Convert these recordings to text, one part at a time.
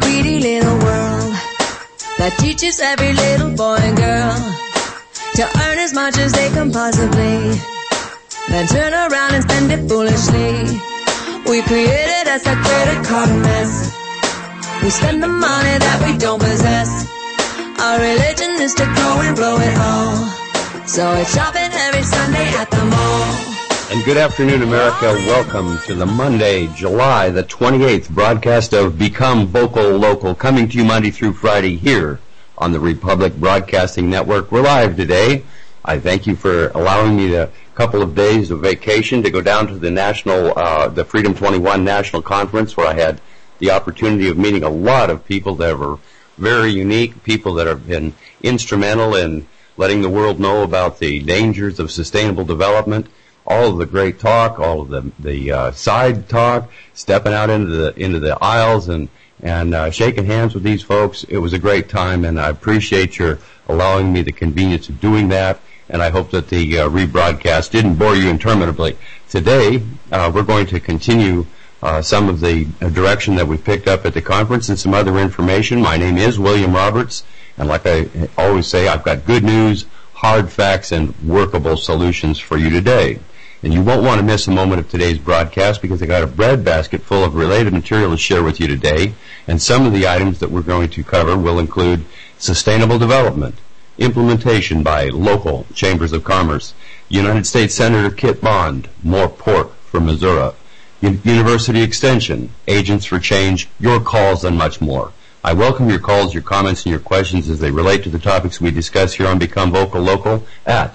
greedy little world that teaches every little boy and girl to earn as much as they can possibly, then turn around and spend it foolishly. We created us a credit card mess. We spend the money that we don't possess. Our religion is to grow and blow it all. So it's shopping every Sunday at the mall. And good afternoon, America. Welcome to the Monday, July the 28th broadcast of Become Vocal Local, coming to you Monday through Friday here on the Republic Broadcasting Network. We're live today. I thank you for allowing me a couple of days of vacation to go down to the Freedom 21 National Conference, where I had the opportunity of meeting a lot of people that were very unique, people that have been instrumental in letting the world know about the dangers of sustainable development. All of the great talk, all of the side talk, stepping out into the aisles and shaking hands with these folks. It was a great time, and I appreciate your allowing me the convenience of doing that. And I hope that the rebroadcast didn't bore you interminably. Today, we're going to continue some of the direction that we picked up at the conference and some other information. My name is William Roberts, and like I always say, I've got good news, hard facts, and workable solutions for you today. And you won't want to miss a moment of today's broadcast, because I got a breadbasket full of related material to share with you today. And some of the items that we're going to cover will include sustainable development, implementation by local chambers of commerce, United States Senator Kit Bond, more pork for Missouri, University Extension, Agents for Change, your calls, and much more. I welcome your calls, your comments, and your questions as they relate to the topics we discuss here on Become Vocal Local at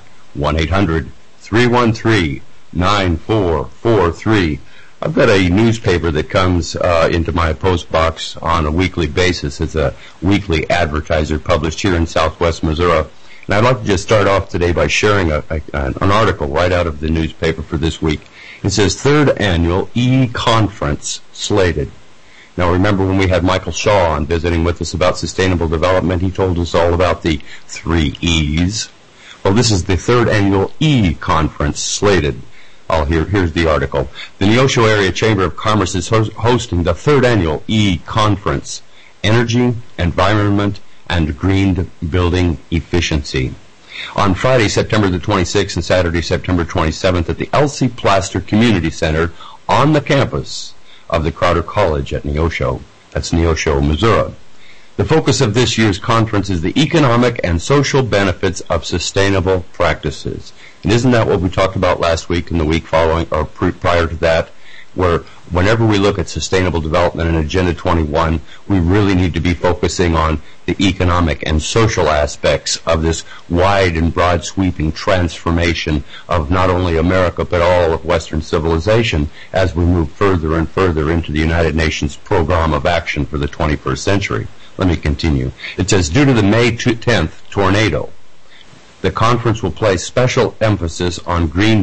1-800-313-9443. I've got a newspaper that comes into my post box on a weekly basis. It's a weekly advertiser published here in Southwest Missouri. And I'd like to just start off today by sharing an article right out of the newspaper for this week. It says, Third Annual E-Conference slated. Now, remember when we had Michael Shaw on visiting with us about sustainable development, he told us all about the 3 E's. Well, this is the third annual E-Conference slated. Here's the article. The Neosho Area Chamber of Commerce is hosting the third annual E-Conference, Energy, Environment, and Green Building Efficiency, on Friday, September the 26th and Saturday, September 27th at the Elsie Plaster Community Center on the campus of the Crowder College at Neosho. That's Neosho, Missouri. The focus of this year's conference is the economic and social benefits of sustainable practices. And isn't that what we talked about last week and the week following, or prior to that, where whenever we look at sustainable development and Agenda 21, we really need to be focusing on the economic and social aspects of this wide and broad sweeping transformation of not only America but all of Western civilization as we move further and further into the United Nations Program of Action for the 21st century. Let me continue. It says, due to the May 10th tornado, the conference will place special emphasis on green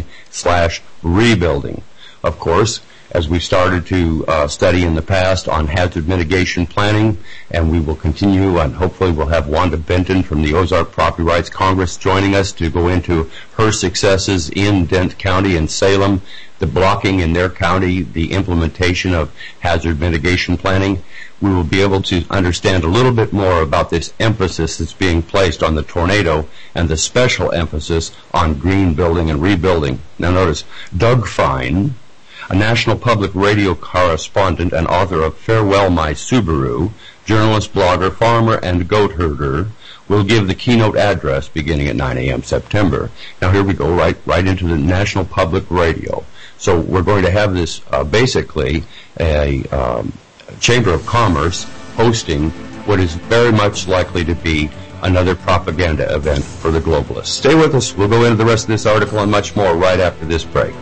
building/rebuilding. Of course, as we started to study in the past on hazard mitigation planning, and we will continue, and hopefully we'll have Wanda Benton from the Ozark Property Rights Congress joining us to go into her successes in Dent County and Salem, the blocking in their county, the implementation of hazard mitigation planning. We will be able to understand a little bit more about this emphasis that's being placed on the tornado and the special emphasis on green building and rebuilding. Now notice, Doug Fine, a National Public Radio correspondent and author of Farewell My Subaru, journalist, blogger, farmer, and goat herder, will give the keynote address beginning at 9 a.m. September. Now here we go right into the National Public Radio. So we're going to have this basically a Chamber of Commerce hosting what is very much likely to be another propaganda event for the globalists. Stay with us. We'll go into the rest of this article and much more right after this break.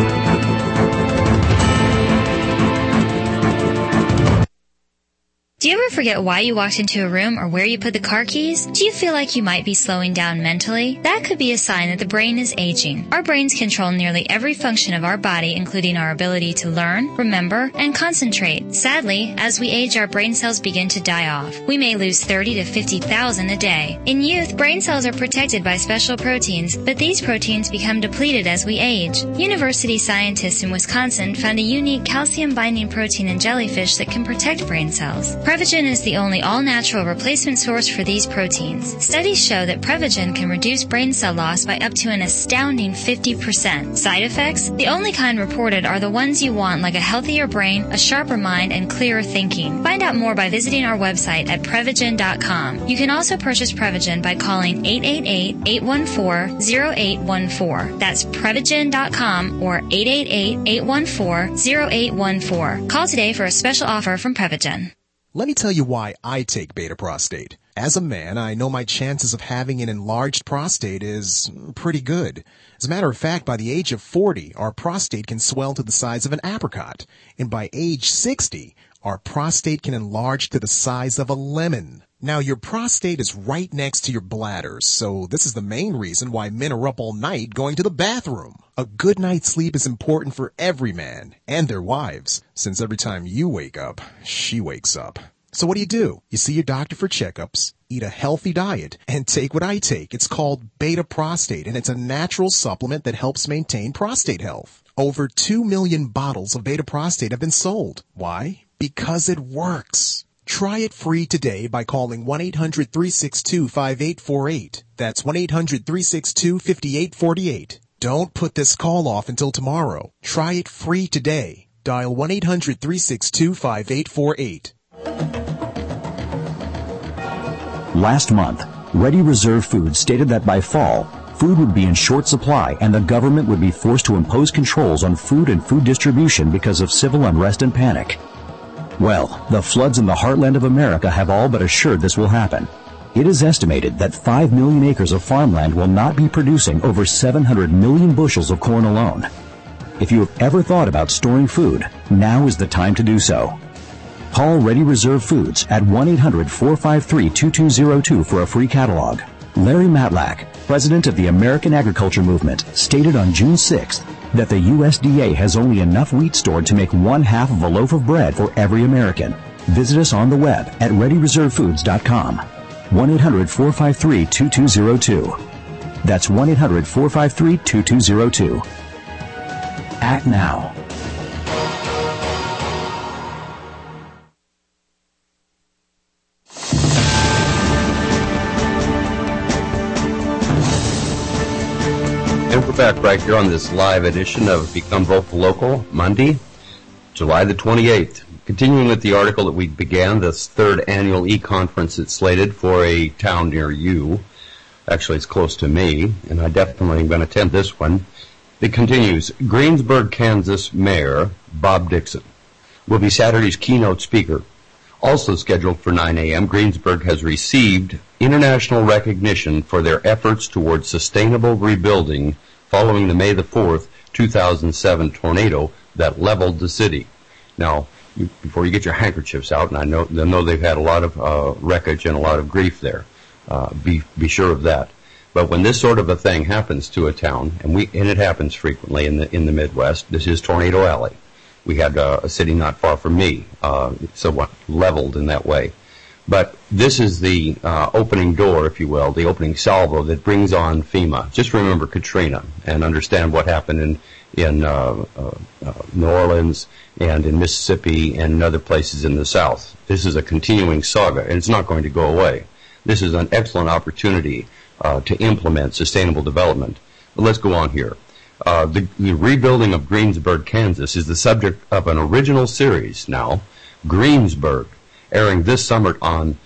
Do you ever forget why you walked into a room or where you put the car keys? Do you feel like you might be slowing down mentally? That could be a sign that the brain is aging. Our brains control nearly every function of our body, including our ability to learn, remember, and concentrate. Sadly, as we age, our brain cells begin to die off. We may lose 30 to 50,000 a day. In youth, brain cells are protected by special proteins, but these proteins become depleted as we age. University scientists in Wisconsin found a unique calcium-binding protein in jellyfish that can protect brain cells. Prevagen is the only all-natural replacement source for these proteins. Studies show that Prevagen can reduce brain cell loss by up to an astounding 50%. Side effects? The only kind reported are the ones you want, like a healthier brain, a sharper mind, and clearer thinking. Find out more by visiting our website at Prevagen.com. You can also purchase Prevagen by calling 888-814-0814. That's Prevagen.com or 888-814-0814. Call today for a special offer from Prevagen. Let me tell you why I take Beta Prostate. As a man, I know my chances of having an enlarged prostate is pretty good. As a matter of fact, by the age of 40, our prostate can swell to the size of an apricot. And by age 60, our prostate can enlarge to the size of a lemon. Now, your prostate is right next to your bladder, so this is the main reason why men are up all night going to the bathroom. A good night's sleep is important for every man and their wives, since every time you wake up, she wakes up. So what do? You see your doctor for checkups, eat a healthy diet, and take what I take. It's called Beta Prostate, and it's a natural supplement that helps maintain prostate health. Over 2 million bottles of Beta Prostate have been sold. Why? Because it works. Try it free today by calling 1-800-362-5848. That's 1-800-362-5848. Don't put this call off until tomorrow. Try it free today. Dial 1-800-362-5848. Last month, Ready Reserve Foods stated that by fall, food would be in short supply and the government would be forced to impose controls on food and food distribution because of civil unrest and panic. Well, the floods in the heartland of America have all but assured this will happen. It is estimated that 5 million acres of farmland will not be producing over 700 million bushels of corn alone. If you have ever thought about storing food, now is the time to do so. Call Ready Reserve Foods at 1-800-453-2202 for a free catalog. Larry Matlack, president of the American Agriculture Movement, stated on June 6th that the USDA has only enough wheat stored to make 1/2 of a loaf of bread for every American. Visit us on the web at ReadyReserveFoods.com. 1-800-453-2202. That's 1-800-453-2202. Act now. And we're back right here on this live edition of Become Vocal Local, Monday, July the 28th. Continuing with the article that we began, this third annual e-conference that's slated for a town near you. Actually, it's close to me, and I definitely am going to attend this one. It continues. Greensburg, Kansas Mayor Bob Dixon will be Saturday's keynote speaker. Also scheduled for 9 a.m., Greensburg has received international recognition for their efforts towards sustainable rebuilding following the May the 4th, 2007 tornado that leveled the city. Now, before you get your handkerchiefs out, and I know they've had a lot of wreckage and a lot of grief there, be sure of that. But when this sort of a thing happens to a town, and it happens frequently in the Midwest, this is Tornado Alley. We had a city not far from me, somewhat leveled in that way. But this is the opening door, if you will, the opening salvo that brings on FEMA. Just remember Katrina and understand what happened in New Orleans and in Mississippi and in other places in the South. This is a continuing saga, and it's not going to go away. This is an excellent opportunity to implement sustainable development. But let's go on here. The rebuilding of Greensburg, Kansas is the subject of an original series now, Greensburg, airing this summer on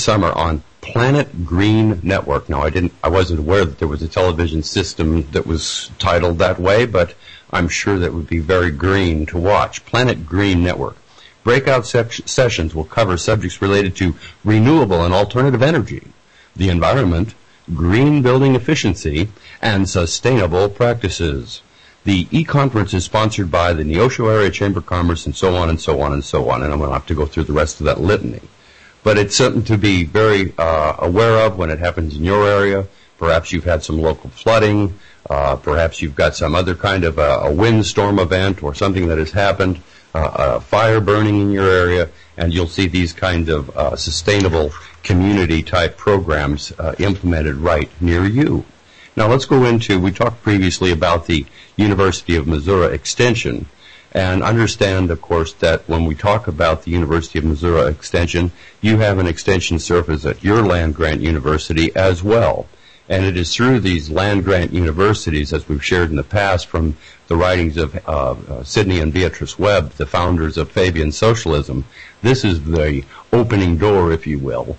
Planet Green Network. Now, I wasn't aware that there was a television system that was titled that way, but I'm sure that would be very green to watch. Planet Green Network. Breakout sessions will cover subjects related to renewable and alternative energy, the environment, green building efficiency, and sustainable practices. The e-conference is sponsored by the Neosho Area Chamber of Commerce and so on and so on and so on, and I'm going to have to go through the rest of that litany. but it's something to be very aware of when it happens in your area. Perhaps you've had some local flooding. Perhaps you've got some other kind of a windstorm event or something that has happened, a fire burning in your area, and you'll see these kind of sustainable community-type programs implemented right near you. Now let's go into, we talked previously about the University of Missouri Extension, and understand, of course, that when we talk about the University of Missouri Extension, you have an extension service at your land-grant university as well. And it is through these land-grant universities, as we've shared in the past from the writings of Sidney and Beatrice Webb, the founders of Fabian Socialism. This is the opening door, if you will,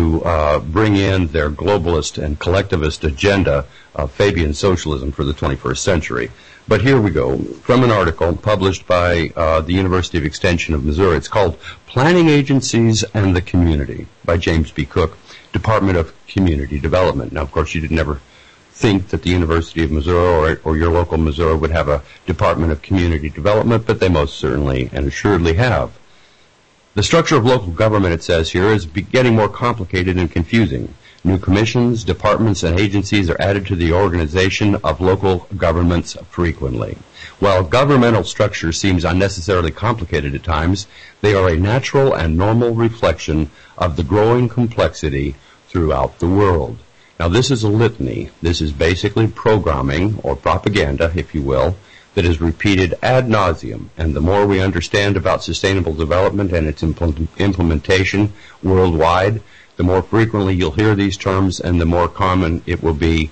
to bring in their globalist and collectivist agenda of Fabian Socialism for the 21st century. But here we go, from an article published by the University of Extension of Missouri. It's called Planning Agencies and the Community by James B. Cook, Department of Community Development. Now, of course, you did never think that the University of Missouri or your local Missouri would have a Department of Community Development, but they most certainly and assuredly have. The structure of local government, it says here, is getting more complicated and confusing. New commissions, departments, and agencies are added to the organization of local governments frequently. While governmental structure seems unnecessarily complicated at times, they are a natural and normal reflection of the growing complexity throughout the world. Now, this is a litany. This is basically programming, or propaganda, if you will, that is repeated ad nauseum. And the more we understand about sustainable development and its implementation worldwide, the more frequently you'll hear these terms, and the more common it will be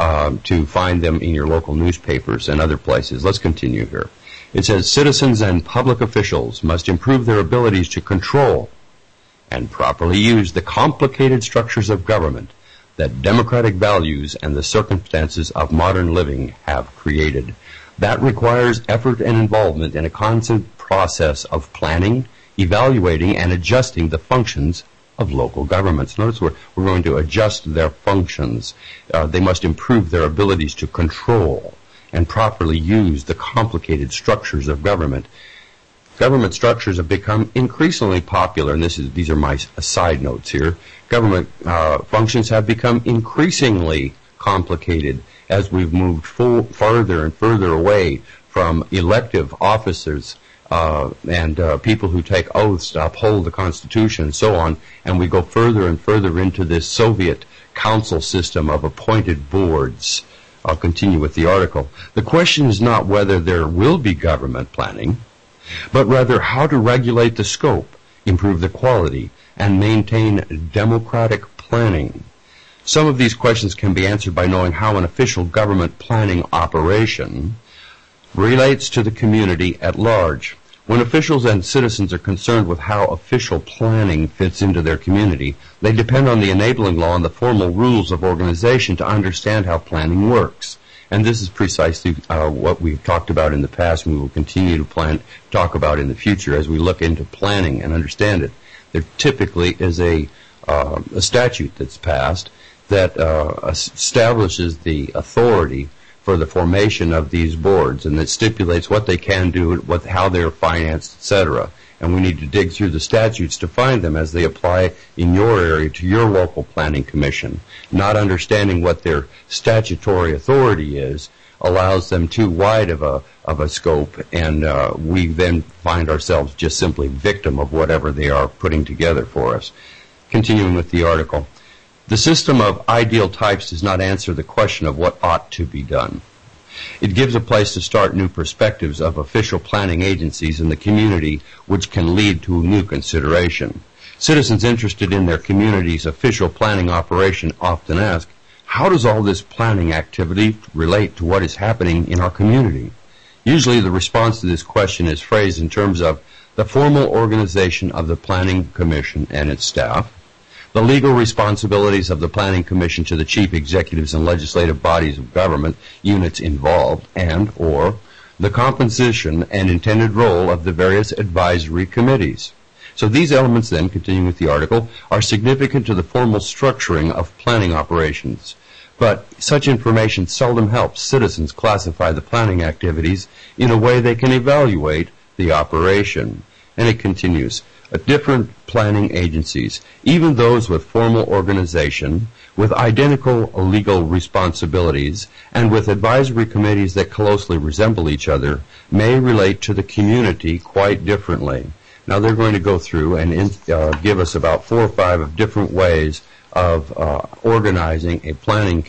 to find them in your local newspapers and other places. Let's continue here. It says, citizens and public officials must improve their abilities to control and properly use the complicated structures of government that democratic values and the circumstances of modern living have created. That requires effort and involvement in a constant process of planning, evaluating, and adjusting the functions of local governments. Notice we're going to adjust their functions. They must improve their abilities to control and properly use the complicated structures of government. Government structures have become increasingly popular, and these are my side notes here. Government functions have become increasingly complicated as we've moved farther and further away from elective officers and people who take oaths to uphold the Constitution and so on, and we go further and further into this Soviet council system of appointed boards. I'll continue with the article. The question is not whether there will be government planning, but rather how to regulate the scope, improve the quality, and maintain democratic planning. Some of these questions can be answered by knowing how an official government planning operation relates to the community at large. When officials and citizens are concerned with how official planning fits into their community, they depend on the enabling law and the formal rules of organization to understand how planning works. And this is precisely what we've talked about in the past, and we will continue to talk about in the future as we look into planning and understand it. There typically is a statute that's passed that establishes the authority for the formation of these boards, and that stipulates what they can do, how they're financed, etc. And we need to dig through the statutes to find them as they apply in your area to your local planning commission. Not understanding what their statutory authority is allows them too wide of a scope, and we then find ourselves just simply victim of whatever they are putting together for us. Continuing with the article. The system of ideal types does not answer the question of what ought to be done. It gives a place to start new perspectives of official planning agencies in the community, which can lead to new consideration. Citizens interested in their community's official planning operation often ask, how does all this planning activity relate to what is happening in our community? Usually the response to this question is phrased in terms of the formal organization of the Planning Commission and its staff, the legal responsibilities of the Planning Commission to the chief executives and legislative bodies of government units involved, and or the composition and intended role of the various advisory committees. So these elements then, continuing with the article, are significant to the formal structuring of planning operations. But such information seldom helps citizens classify the planning activities in a way they can evaluate the operation. And it continues. but different planning agencies, even those with formal organization, with identical legal responsibilities, and with advisory committees that closely resemble each other, may relate to the community quite differently. Now they're going to go through and give us about 4 or 5 of different ways of organizing a planning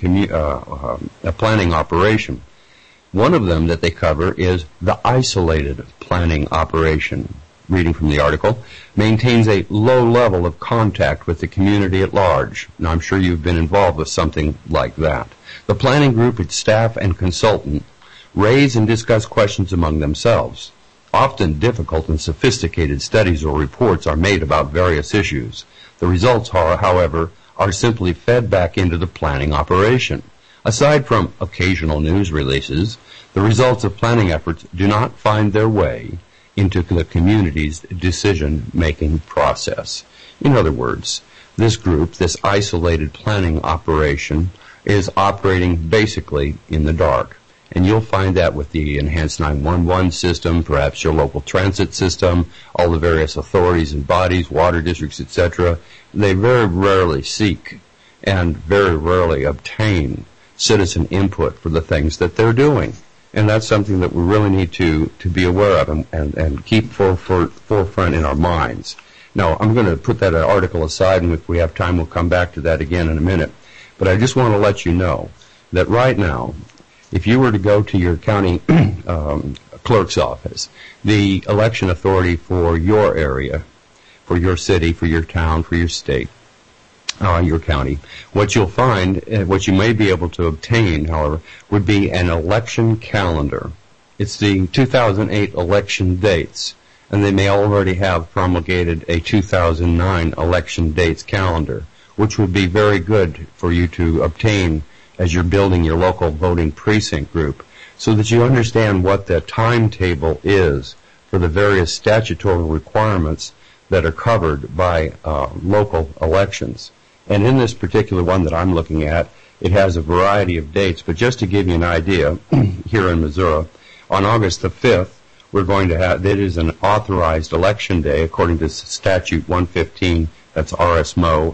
operation. One of them that they cover is the isolated planning operation. Reading from the article, maintains a low level of contact with the community at large. Now, I'm sure you've been involved with something like that. The planning group, its staff and consultant, raise and discuss questions among themselves. Often difficult and sophisticated studies or reports are made about various issues. The results, however, are simply fed back into the planning operation. Aside from occasional news releases, the results of planning efforts do not find their way into the community's decision-making process. In other words, this group, this isolated planning operation, is operating basically in the dark. And you'll find that with the enhanced 911 system, perhaps your local transit system, all the various authorities and bodies, water districts, etc. They very rarely seek and very rarely obtain citizen input for the things that they're doing. And that's something that we really need to be aware of and keep forefront in our minds. Now, I'm going to put that article aside, and if we have time, we'll come back to that again in a minute. But I just want to let you know that right now, if you were to go to your county clerk's office, the election authority for your area, for your city, for your town, for your state, your county, what you'll find, what you may be able to obtain, however, would be an election calendar. It's the 2008 election dates, and they may already have promulgated a 2009 election dates calendar, which would be very good for you to obtain as you're building your local voting precinct group, so that you understand what the timetable is for the various statutory requirements that are covered by local elections. And in this particular one that I'm looking at, it has a variety of dates. But just to give you an idea, here in Missouri, on August the 5th, we're going to have, it is an authorized election day according to statute 115, that's RSMO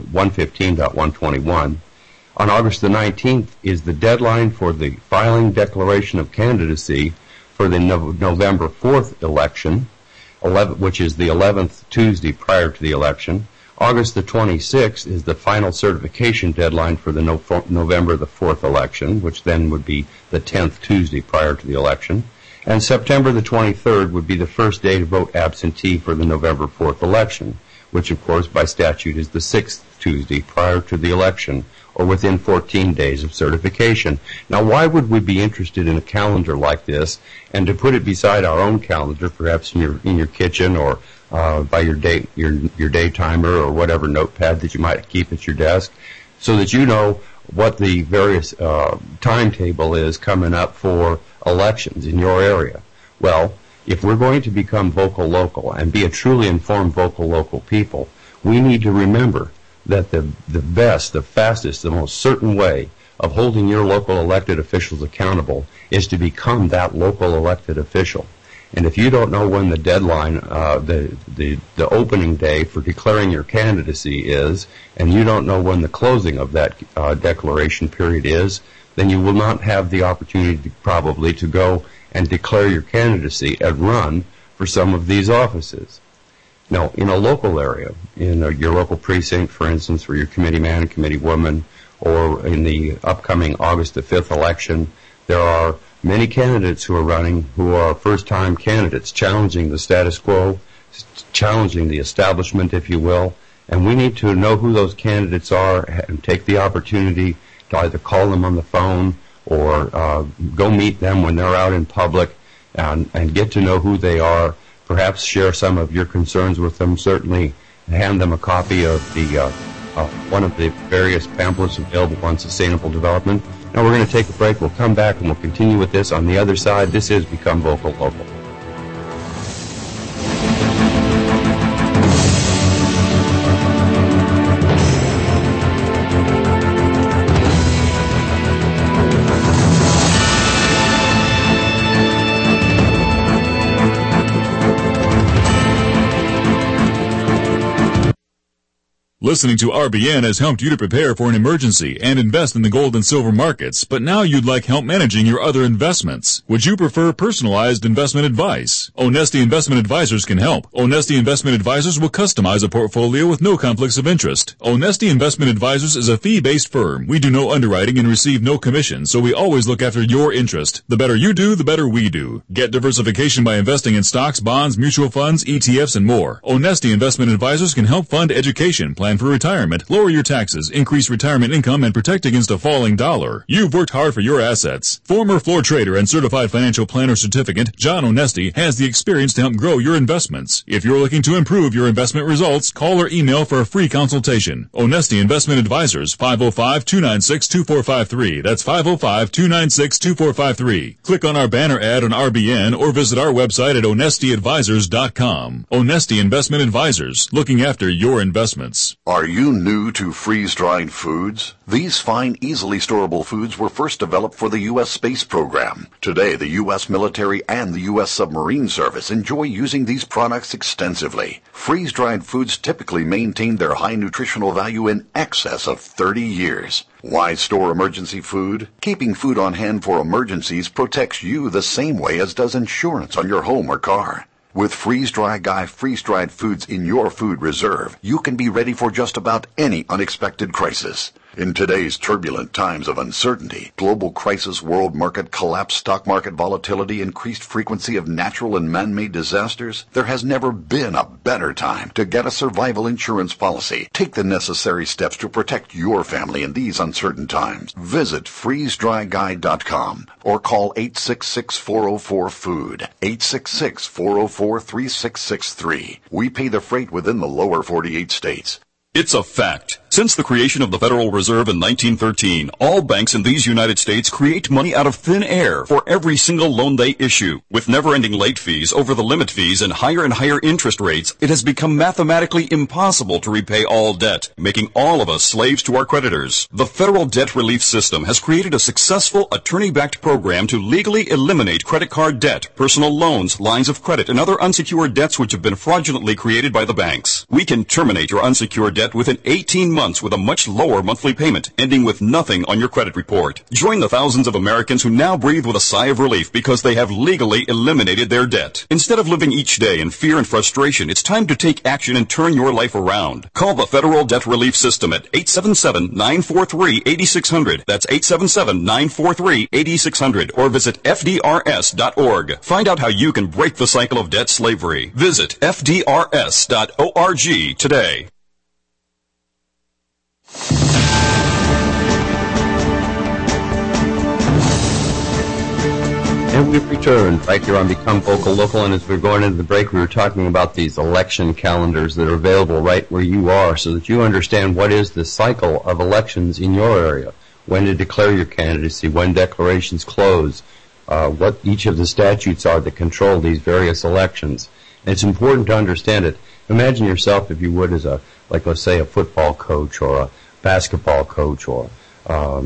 115.121. On August the 19th is the deadline for the filing declaration of candidacy for the November 4th election, which is the 11th Tuesday prior to the election. August the 26th is the final certification deadline for the November the 4th election, which then would be the 10th Tuesday prior to the election. And September the 23rd would be the first day to vote absentee for the November 4th election, which of course by statute is the 6th Tuesday prior to the election, or within 14 days of certification. Now, why would we be interested in a calendar like this, and to put it beside our own calendar, perhaps in your kitchen or by your day timer or whatever notepad that you might keep at your desk, so that you know what the various timetable is coming up for elections in your area? Well, if we're going to become vocal local and be a truly informed vocal local people, we need to remember that the best, the fastest, the most certain way of holding your local elected officials accountable is to become that local elected official. And if you don't know when the deadline, the opening day for declaring your candidacy is, and you don't know when the closing of that declaration period is, then you will not have the opportunity probably to go and declare your candidacy and run for some of these offices. Now, in a local area, in your local precinct, for instance, for your committee man, committee woman, or in the upcoming August the 5th election, there are many candidates who are running who are first-time candidates, challenging the status quo, challenging the establishment, if you will. And we need to know who those candidates are and take the opportunity to either call them on the phone or go meet them when they're out in public and get to know who they are. Perhaps share some of your concerns with them. Certainly hand them a copy of the one of the various pamphlets available on sustainable development. Now we're going to take a break. We'll come back and we'll continue with this on the other side. This is Become Vocal Local. Listening to RBN has helped you to prepare for an emergency and invest in the gold and silver markets, but now you'd like help managing your other investments. Would you prefer personalized investment advice? Onesti Investment Advisors can help. Onesti Investment Advisors will customize a portfolio with no conflicts of interest. Onesti Investment Advisors is a fee-based firm. We do no underwriting and receive no commission, so we always look after your interest. The better you do, the better we do. Get diversification by investing in stocks, bonds, mutual funds, ETFs, and more. Onesti Investment Advisors can help fund education, plan for retirement, lower your taxes, increase retirement income, and protect against a falling dollar. You've worked hard for your assets. Former floor trader and certified financial planner certificate, John Onesti, has the experience to help grow your investments. If you're looking to improve your investment results, call or email for a free consultation. Onesti Investment Advisors, 505-296-2453. That's 505-296-2453. Click on our banner ad on RBN or visit our website at onestiadvisors.com. Onesti Investment Advisors, looking after your investments. Are you new to freeze-dried foods? These fine, easily storable foods were first developed for the U.S. space program. Today, the U.S. military and the U.S. submarine service enjoy using these products extensively. Freeze-dried foods typically maintain their high nutritional value in excess of 30 years. Why store emergency food? Keeping food on hand for emergencies protects you the same way as does insurance on your home or car. With Freeze-Dry Guy freeze-dried foods in your food reserve, you can be ready for just about any unexpected crisis. In today's turbulent times of uncertainty, global crisis, world market collapse, stock market volatility, increased frequency of natural and man-made disasters, there has never been a better time to get a survival insurance policy. Take the necessary steps to protect your family in these uncertain times. Visit freezedryguy.com or call 866-404-FOOD, 866-404-3663. We pay the freight within the lower 48 states. It's a fact. Since the creation of the Federal Reserve in 1913, all banks in these United States create money out of thin air for every single loan they issue. With never-ending late fees, over-the-limit fees, and higher interest rates, it has become mathematically impossible to repay all debt, making all of us slaves to our creditors. The Federal Debt Relief System has created a successful attorney-backed program to legally eliminate credit card debt, personal loans, lines of credit, and other unsecured debts which have been fraudulently created by the banks. We can terminate your unsecured debt within 18 months with a much lower monthly payment, ending with nothing on your credit report. Join the thousands of Americans who now breathe with a sigh of relief because they have legally eliminated their debt. Instead of living each day in fear and frustration, it's time to take action and turn your life around. Call the Federal Debt Relief System at 877-943-8600. That's 877-943-8600. Or visit FDRS.org. Find out how you can break the cycle of debt slavery. Visit FDRS.org today. And we've returned right here on Become Vocal Local, and as we're going into the break, we were talking about these election calendars that are available right where you are so that you understand what is the cycle of elections in your area, when to declare your candidacy, when declarations close, what each of the statutes are that control these various elections. And it's important to understand it. Imagine yourself, if you would, as let's say, a football coach or a basketball coach or a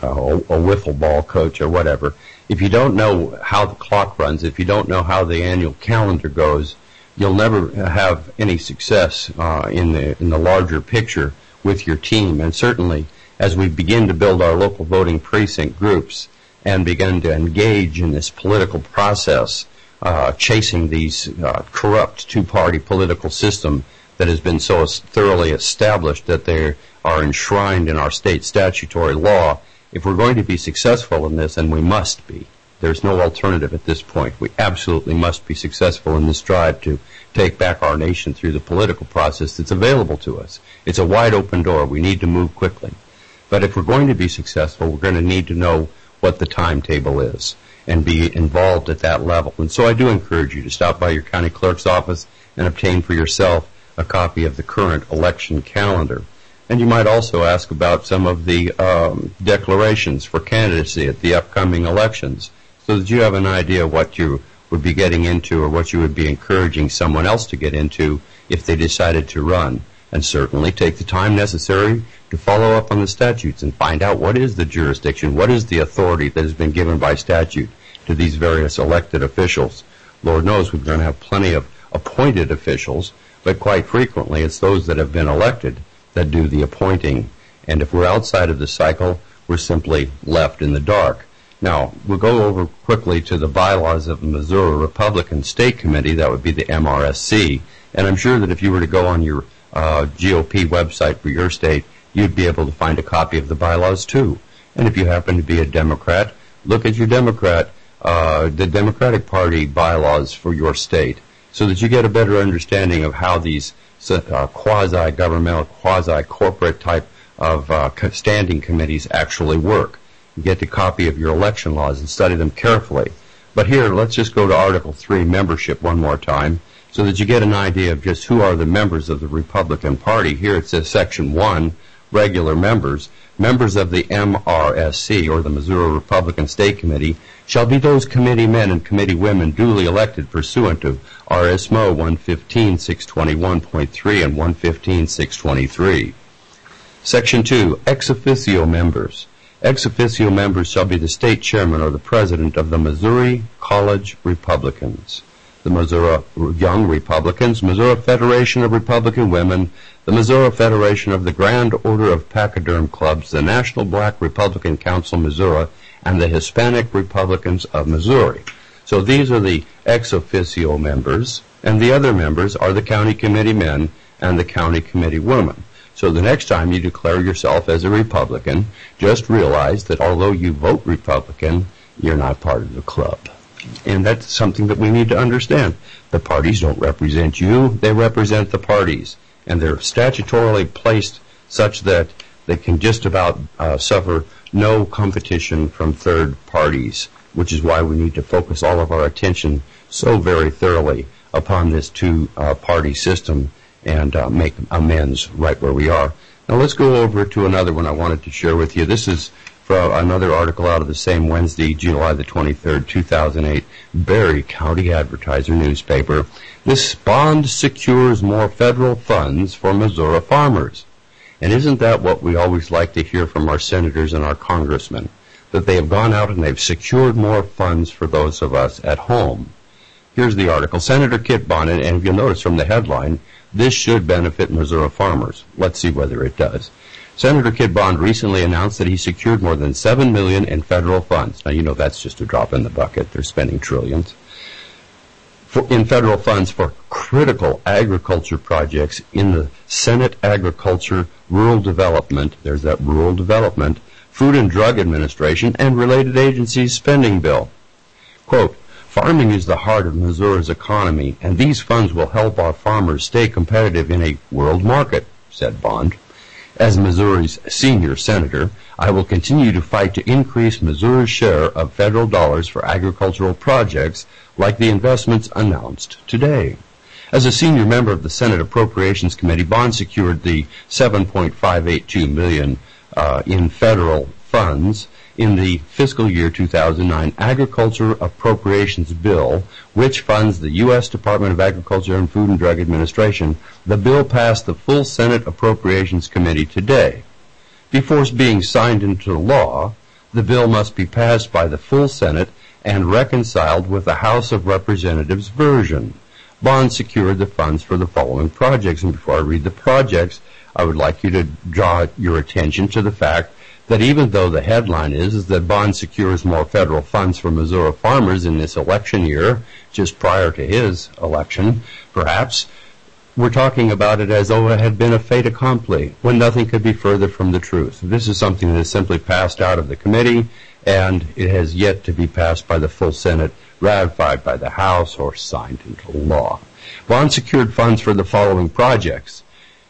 wiffle ball coach or whatever. If you don't know how the clock runs, if you don't know how the annual calendar goes, you'll never have any success in the larger picture with your team. And certainly, as we begin to build our local voting precinct groups and begin to engage in this political process, chasing these corrupt two-party political system that has been so thoroughly established that they are enshrined in our state statutory law, if we're going to be successful in this, and we must be, there's no alternative at this point. We absolutely must be successful in this drive to take back our nation through the political process that's available to us. It's a wide open door. We need to move quickly. But if we're going to be successful, we're going to need to know what the timetable is and be involved at that level. And so I do encourage you to stop by your county clerk's office and obtain for yourself a copy of the current election calendar. And you might also ask about some of the declarations for candidacy at the upcoming elections so that you have an idea what you would be getting into or what you would be encouraging someone else to get into if they decided to run. And certainly take the time necessary to follow up on the statutes and find out what is the jurisdiction, what is the authority that has been given by statute to these various elected officials. Lord knows we're going to have plenty of appointed officials, but quite frequently it's those that have been elected that do the appointing. And if we're outside of the cycle, we're simply left in the dark. Now, we'll go over quickly to the bylaws of the Missouri Republican State Committee. That would be the MRSC. And I'm sure that if you were to go on your GOP website for your state, you'd be able to find a copy of the bylaws too. And if you happen to be a Democrat, look at your the Democratic Party bylaws for your state, so that you get a better understanding of how these quasi-governmental, quasi-corporate type of standing committees actually work. You get a copy of your election laws and study them carefully. But here, let's just go to Article 3, membership, one more time, so that you get an idea of just who are the members of the Republican Party. Here it says Section 1, regular members. Members of the MRSC, or the Missouri Republican State Committee, shall be those committee men and committee women duly elected pursuant to RSMO 115.621.3 and 115.623. Section 2, ex officio members. Ex officio members shall be the state chairman or the president of the Missouri College Republicans, the Missouri Young Republicans, Missouri Federation of Republican Women, the Missouri Federation of the Grand Order of Pachyderm Clubs, the National Black Republican Council Missouri, and the Hispanic Republicans of Missouri. So these are the ex officio members, and the other members are the county committee men and the county committee women. So the next time you declare yourself as a Republican, just realize that although you vote Republican, you're not part of the club. And that's something that we need to understand. The parties don't represent you, they represent the parties. And they're statutorily placed such that they can just about suffer no competition from third parties, which is why we need to focus all of our attention so very thoroughly upon this two-party system and make amends right where we are. Now let's go over to another one I wanted to share with you. This is from another article out of the same Wednesday, July the 23rd, 2008, Berry County Advertiser newspaper. This bond secures more federal funds for Missouri farmers. And isn't that what we always like to hear from our senators and our congressmen? That they have gone out and they've secured more funds for those of us at home. Here's the article. Senator Kit Bond, and if you'll notice from the headline, this should benefit Missouri farmers. Let's see whether it does. Senator Kit Bond recently announced that he secured more than $7 million in federal funds. Now, you know that's just a drop in the bucket. They're spending trillions. In federal funds for critical agriculture projects in the Senate Agriculture, Rural Development, there's that Rural Development, Food and Drug Administration, and related agencies spending bill. Quote, farming is the heart of Missouri's economy, and these funds will help our farmers stay competitive in a world market, said Bond. As Missouri's senior senator, I will continue to fight to increase Missouri's share of federal dollars for agricultural projects like the investments announced today. As a senior member of the Senate Appropriations Committee, Bond secured the $7.582 million in federal funds in the fiscal year 2009 Agriculture Appropriations Bill, which funds the U.S. Department of Agriculture and Food and Drug Administration. The bill passed the full Senate Appropriations Committee today. Before being signed into law, the bill must be passed by the full Senate and reconciled with the House of Representatives version. Bond secured the funds for the following projects. And before I read the projects, I would like you to draw your attention to the fact that even though the headline is that Bond secures more federal funds for Missouri farmers in this election year, just prior to his election, perhaps, we're talking about it as though it had been a fait accompli, when nothing could be further from the truth. This is something that is simply passed out of the committee, and it has yet to be passed by the full Senate, ratified by the House, or signed into law. Bond secured funds for the following projects.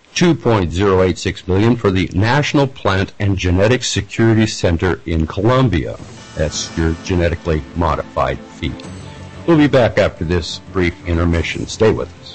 $2.086 million for the National Plant and Genetic Security Center in Columbia. That's your genetically modified feed. We'll be back after this brief intermission. Stay with us.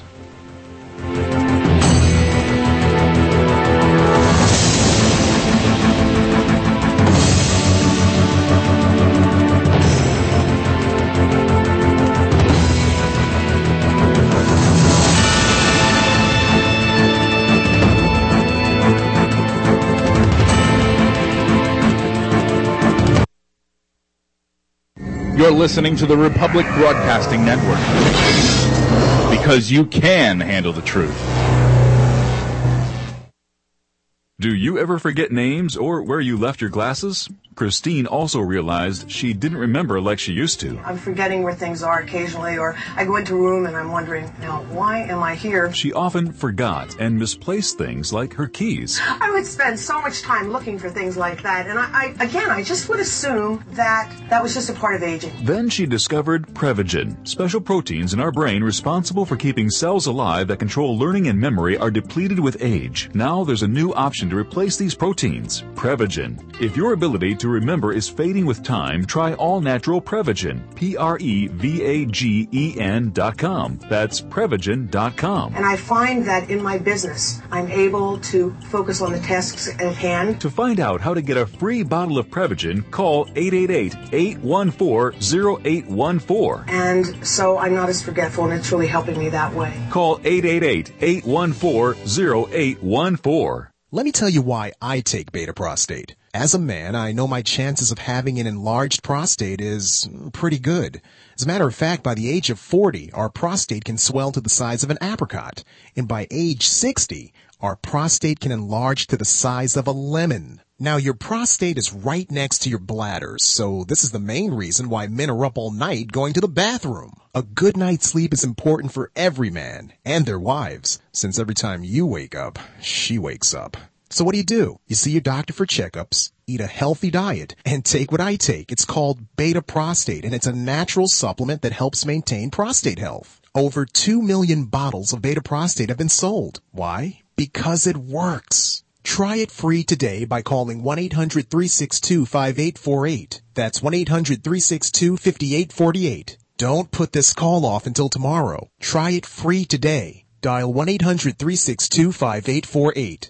You're listening to the Republic Broadcasting Network, because you can handle the truth. Do you ever forget names or where you left your glasses? Christine also realized she didn't remember like she used to. I'm forgetting where things are occasionally, or I go into a room and I'm wondering, now, why am I here? She often forgot and misplaced things like her keys. I would spend so much time looking for things like that, and I just would assume that that was just a part of aging. Then she discovered Prevagen. Special proteins in our brain responsible for keeping cells alive that control learning and memory are depleted with age. Now there's a new option to replace these proteins, Prevagen. If your ability to remember is fading with time, try all-natural Prevagen, Prevagen.com. That's Prevagen.com. And I find that in my business, I'm able to focus on the tasks at hand. To find out how to get a free bottle of Prevagen, call 888-814-0814. And so I'm not as forgetful, and it's really helping me that way. Call 888-814-0814. Let me tell you why I take Beta Prostate. As a man, I know my chances of having an enlarged prostate is pretty good. As a matter of fact, by the age of 40, our prostate can swell to the size of an apricot. And by age 60, our prostate can enlarge to the size of a lemon. Now, your prostate is right next to your bladder, so this is the main reason why men are up all night going to the bathroom. A good night's sleep is important for every man and their wives, since every time you wake up, she wakes up. So what do? You see your doctor for checkups, eat a healthy diet, and take what I take. It's called Beta Prostate, and it's a natural supplement that helps maintain prostate health. Over 2 million bottles of Beta Prostate have been sold. Why? Because it works. Try it free today by calling 1-800-362-5848. That's 1-800-362-5848. Don't put this call off until tomorrow. Try it free today. Dial 1-800-362-5848.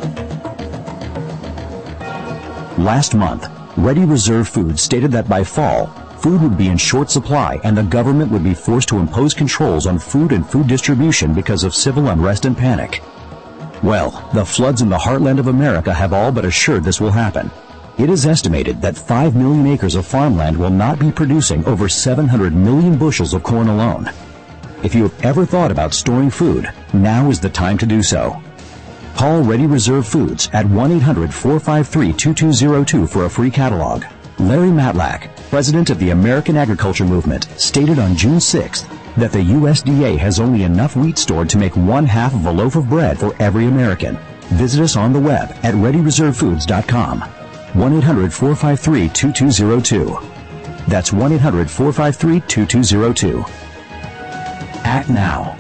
Last month, Ready Reserve Foods stated that by fall, food would be in short supply and the government would be forced to impose controls on food and food distribution because of civil unrest and panic. Well, the floods in the heartland of America have all but assured this will happen. It is estimated that 5 million acres of farmland will not be producing over 700 million bushels of corn alone. If you have ever thought about storing food, now is the time to do so. Call Ready Reserve Foods at 1-800-453-2202 for a free catalog. Larry Matlack, president of the American Agriculture Movement, stated on June 6th that the USDA has only enough wheat stored to make 1/2 of a loaf of bread for every American. Visit us on the web at ReadyReserveFoods.com. 1-800-453-2202. That's 1-800-453-2202. Act now.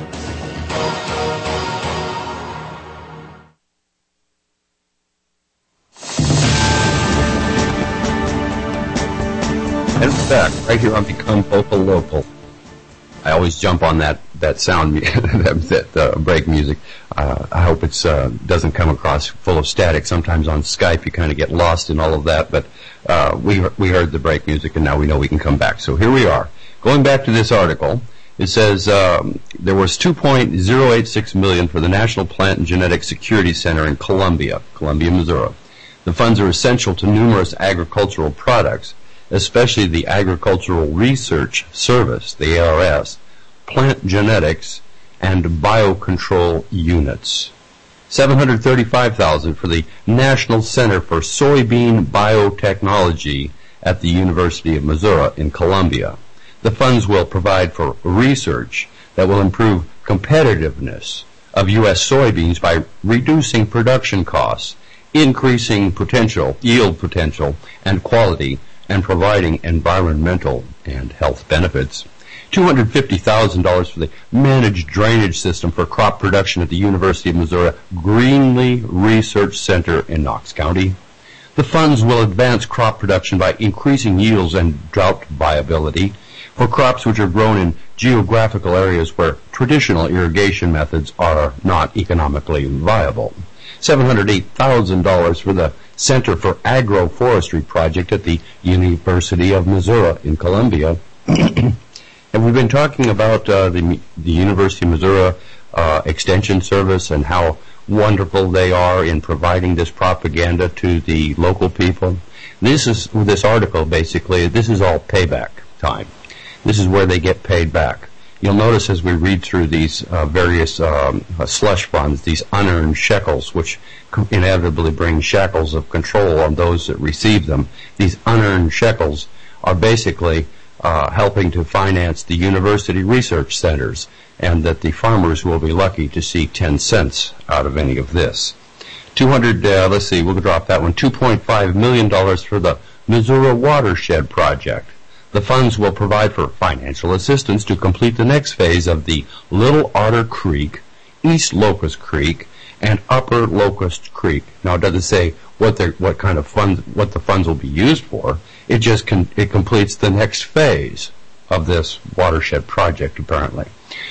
And we're back right here on Become Vocal Local. I always jump on that sound, that break music. I hope it doesn't come across full of static. Sometimes on Skype you kind of get lost in all of that, but we heard the break music and now we know we can come back. So here we are. Going back to this article, it says there was $2.086 million for the National Plant and Genetic Security Center in Columbia, Missouri. The funds are essential to numerous agricultural products, especially the Agricultural Research Service, the ARS, plant genetics, and biocontrol units. $735,000 for the National Center for Soybean Biotechnology at the University of Missouri in Columbia. The funds will provide for research that will improve competitiveness of U.S. soybeans by reducing production costs, increasing yield potential, and quality, and providing environmental and health benefits. $250,000 for the Managed Drainage System for Crop Production at the University of Missouri Greenlee Research Center in Knox County. The funds will advance crop production by increasing yields and drought viability for crops which are grown in geographical areas where traditional irrigation methods are not economically viable. $708,000 for the Center for Agroforestry Project at the University of Missouri in Columbia. And we've been talking about the University of Missouri Extension Service and how wonderful they are in providing this propaganda to the local people. This article basically, this is all payback time. This is where they get paid back. you'll notice as we read through these various slush funds, these unearned shekels, which inevitably bring shackles of control on those that receive them. These unearned shekels are basically helping to finance the university research centers, and that the farmers will be lucky to see 10 cents out of any of this. let's see, we'll drop that one, $2.5 million for the Missouri Watershed Project. The funds will provide for financial assistance to complete the next phase of the Little Otter Creek, East Locust Creek, and Upper Locust Creek. Now, it doesn't say what the funds will be used for. It just it completes the next phase of this watershed project, apparently.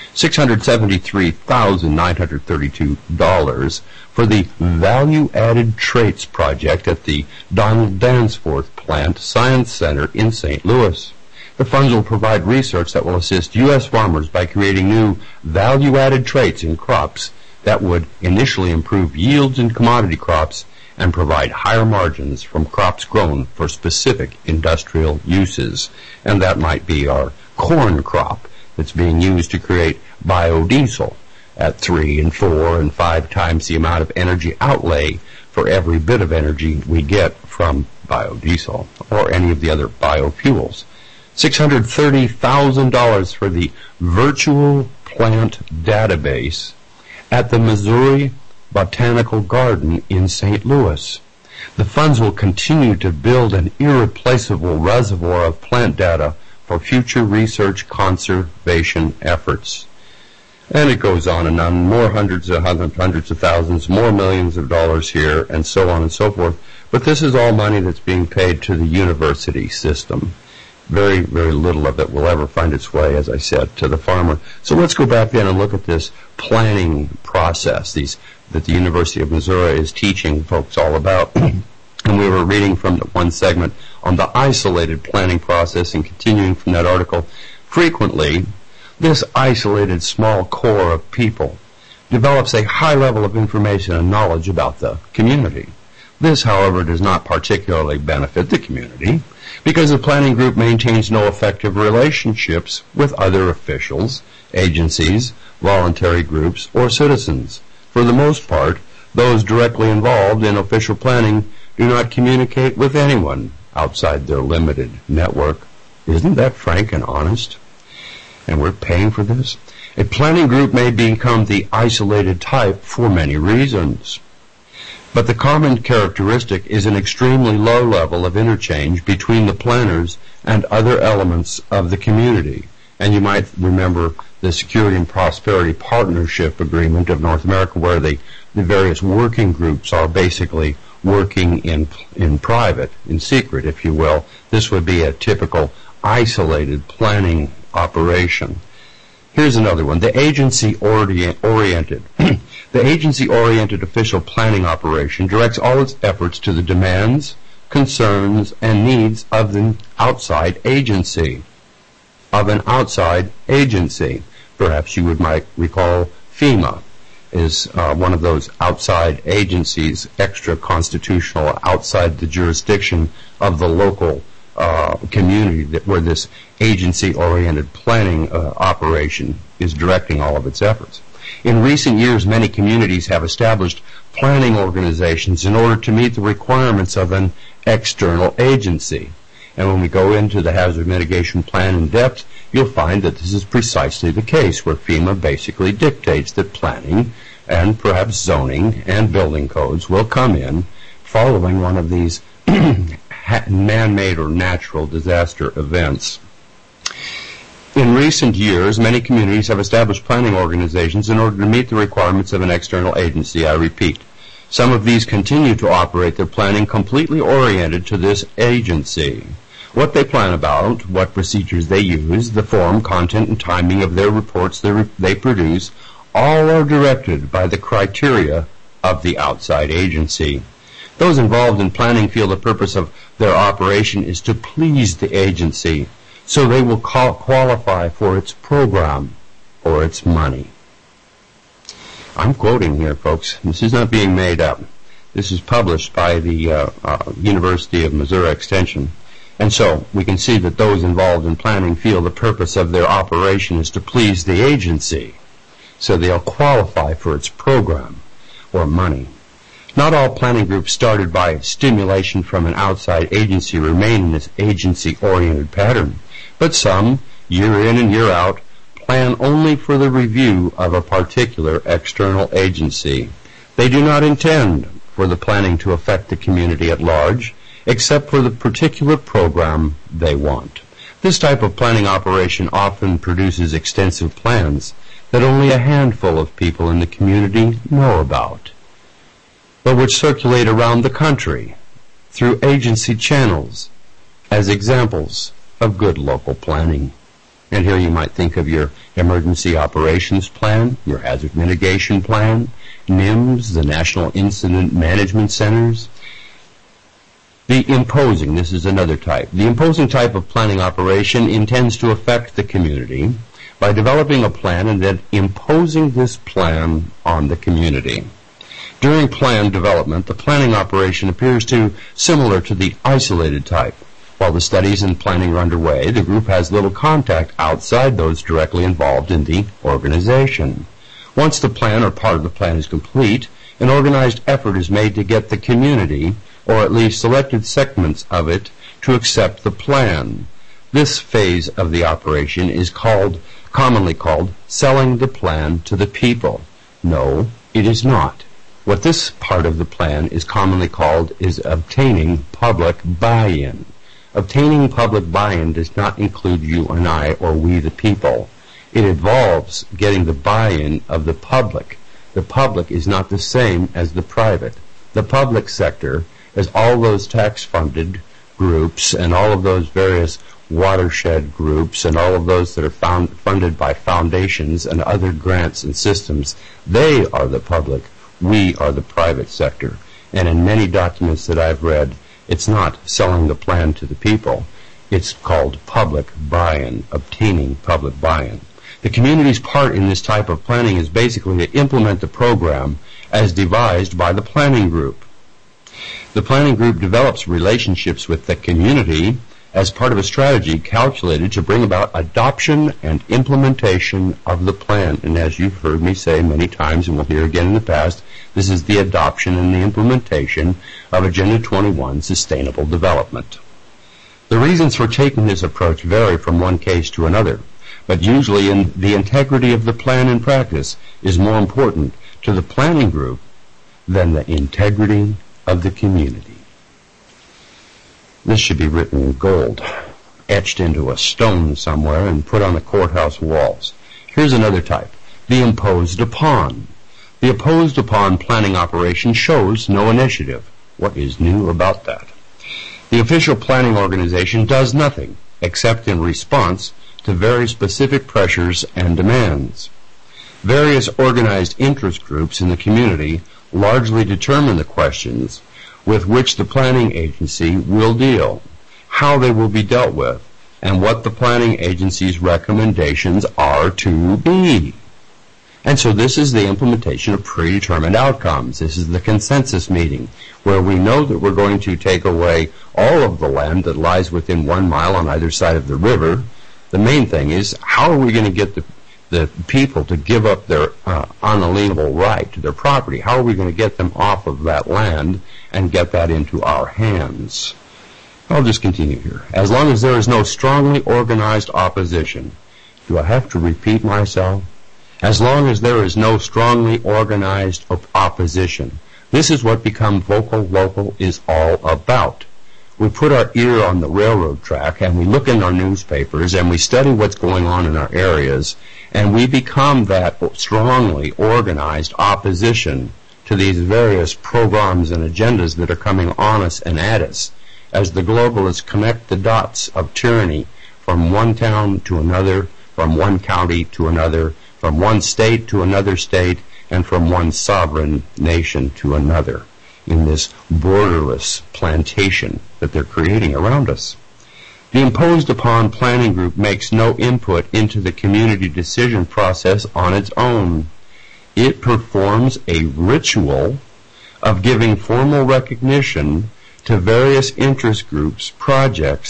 $673,932 for the Value-Added Traits Project at the Donald Danforth Plant Science Center in St. Louis. The funds will provide research that will assist U.S. farmers by creating new value-added traits in crops that would initially improve yields in commodity crops and provide higher margins from crops grown for specific industrial uses. And that might be our corn crop that's being used to create biodiesel at 3 and 4 and 5 times the amount of energy outlay for every bit of energy we get from biodiesel or any of the other biofuels. $630,000 for the Virtual Plant Database at the Missouri Botanical Garden in St. Louis. The funds will continue to build an irreplaceable reservoir of plant data for future research conservation efforts. And it goes on and on, more hundreds of thousands, more millions of dollars here, and so on and so forth. But this is all money that's being paid to the university system. Very, very little of it will ever find its way, as I said, to the farmer. So let's go back then and look at this planning process that the University of Missouri is teaching folks all about. And we were reading from the one segment on the isolated planning process, and continuing from that article, frequently, this isolated small core of people develops a high level of information and knowledge about the community. This, however, does not particularly benefit the community because the planning group maintains no effective relationships with other officials, agencies, voluntary groups, or citizens. For the most part, those directly involved in official planning do not communicate with anyone outside their limited network. Isn't that frank and honest? And we're paying for this? A planning group may become the isolated type for many reasons. But the common characteristic is an extremely low level of interchange between the planners and other elements of the community. And you might remember the Security and Prosperity Partnership Agreement of North America, where the various working groups are basically working in private, in secret, if you will. This would be a typical isolated planning operation. Here's another one. The agency-oriented. The agency-oriented official planning operation directs all its efforts to the demands, concerns, and needs of an outside agency. Perhaps you might recall FEMA is one of those outside agencies, extra-constitutional, outside the jurisdiction of the local community, where this agency-oriented planning operation is directing all of its efforts. In recent years, many communities have established planning organizations in order to meet the requirements of an external agency. And when we go into the hazard mitigation plan in depth, you'll find that this is precisely the case, where FEMA basically dictates that planning and perhaps zoning and building codes will come in following one of these man-made or natural disaster events. In recent years, many communities have established planning organizations in order to meet the requirements of an external agency, I repeat. Some of these continue to operate their planning completely oriented to this agency. What they plan about, what procedures they use, the form, content, and timing of their reports they produce, all are directed by the criteria of the outside agency. Those involved in planning feel the purpose of their operation is to please the agency, so they will qualify for its program or its money. I'm quoting here, folks. This is not being made up. This is published by the University of Missouri Extension. And so we can see that those involved in planning feel the purpose of their operation is to please the agency, so they'll qualify for its program or money. Not all planning groups started by stimulation from an outside agency remain in this agency-oriented pattern, but some, year in and year out, plan only for the review of a particular external agency. They do not intend for the planning to affect the community at large, except for the particular program they want. This type of planning operation often produces extensive plans that only a handful of people in the community know about, but which circulate around the country through agency channels as examples of good local planning. And here you might think of your Emergency Operations Plan, your Hazard Mitigation Plan, NIMS, the National Incident Management Centers. The imposing, this is another type. The imposing type of planning operation intends to affect the community by developing a plan and then imposing this plan on the community. During plan development, the planning operation appears similar to the isolated type. While the studies and planning are underway, the group has little contact outside those directly involved in the organization. Once the plan or part of the plan is complete, an organized effort is made to get the community, or at least selected segments of it, to accept the plan. This phase of the operation is commonly called selling the plan to the people. No, it is not. What this part of the plan is commonly called is obtaining public buy-in. Obtaining public buy-in does not include you and I or we the people. It involves getting the buy-in of the public. The public is not the same as the private. The public sector is all those tax-funded groups and all of those various watershed groups and all of those that are funded by foundations and other grants and systems. They are the public. We are the private sector. And in many documents that I've read, it's not selling the plan to the people. It's called public buy-in, obtaining public buy-in. The community's part in this type of planning is basically to implement the program as devised by the planning group. The planning group develops relationships with the community as part of a strategy calculated to bring about adoption and implementation of the plan. And as you've heard me say many times, and we'll hear again in the past, this is the adoption and the implementation of Agenda 21 Sustainable Development. The reasons for taking this approach vary from one case to another, but usually the integrity of the plan in practice is more important to the planning group than the integrity of the community. This should be written in gold, etched into a stone somewhere and put on the courthouse walls. Here's another type, the imposed upon. The imposed upon planning operation shows no initiative. What is new about that? The official planning organization does nothing except in response to very specific pressures and demands. Various organized interest groups in the community largely determine the questions with which the planning agency will deal, how they will be dealt with, and what the planning agency's recommendations are to be. And so this is the implementation of predetermined outcomes. This is the consensus meeting, where we know that we're going to take away all of the land that lies within 1 mile on either side of the river. The main thing is, how are we going to get the people to give up their unalienable right to their property? How are we going to get them off of that land and get that into our hands? I'll just continue here. As long as there is no strongly organized opposition, do I have to repeat myself? As long as there is no strongly organized opposition, this is what Become Vocal Local is all about. We put our ear on the railroad track and we look in our newspapers and we study what's going on in our areas, and we become that strongly organized opposition to these various programs and agendas that are coming on us and at us as the globalists connect the dots of tyranny from one town to another, from one county to another, from one state to another state, and from one sovereign nation to another in this borderless plantation that they're creating around us. The imposed upon planning group makes no input into the community decision process on its own. It performs a ritual of giving formal recognition to various interest groups, projects,